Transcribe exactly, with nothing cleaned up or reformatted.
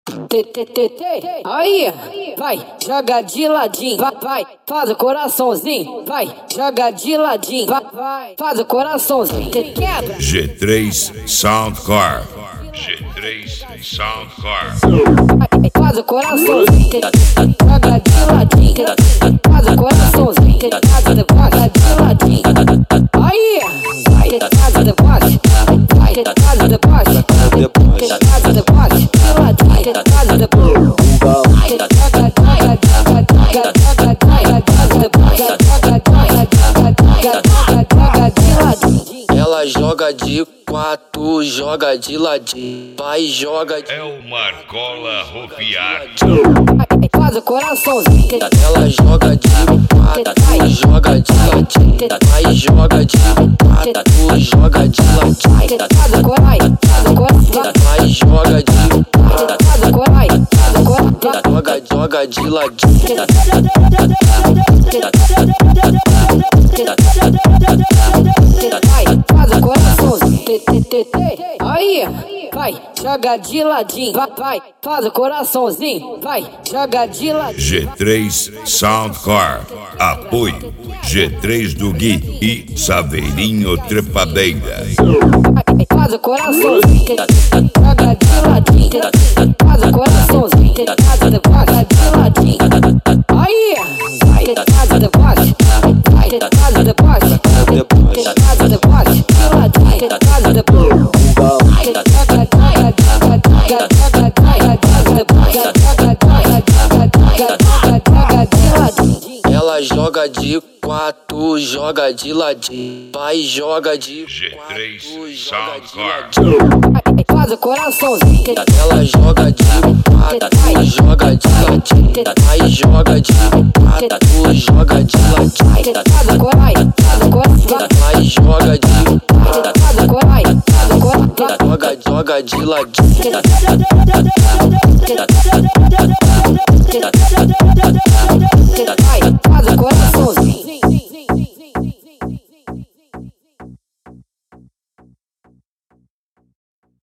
Aí, vai, joga de ladinho, vai, vai, faz o coraçãozinho, vai, joga de ladinho, vai, vai, faz o coraçãozinho, quebra. G três Soundcore, G três Soundcore. Faz o coraçãozinho, joga de ladinho, faz o coraçãozinho, joga de ladinho. Aí, vai, faz o deboche, vai, faz o deboche, faz o deboche, de ladinho, faz o deboche. Ela joga de quatro, joga de ladinho, vai joga de... É o Marcola Rufiati. Faz o coraçãozinho. Ela joga de quatro, joga de ladinho, vai joga de quatro, joga de ladinho. Faz o coração, faz o coração, vai joga de faz o coração, faz o coração, joga, joga de ladinho. Vai, faz o coraçãozinho. Aí, vai, joga de ladinho, vai, vai, faz o coraçãozinho, vai, joga de ladinho. G três Soundcore, apoio G três do Gui e Saveirinho Trepadeira. Faz o coraçãozinho, joga de ladinho, faz o coraçãozinho, joga de ladinho. Aí, vai, faz o deboche, vai, faz o deboche, faz o deboche, de ladinho, faz o deboche. Ela joga de quatro, joga de ladinho, vai joga de G três quatro, joga de Soundcore. ladinho. Faz o coraçãozinho. Ela joga de quatro, joga de ladinho, vai joga de quatro, joga de ladinho. Faz o coração, faz o coração, vai joga de faz o coração, faz o coração, joga, joga de ladinho. joga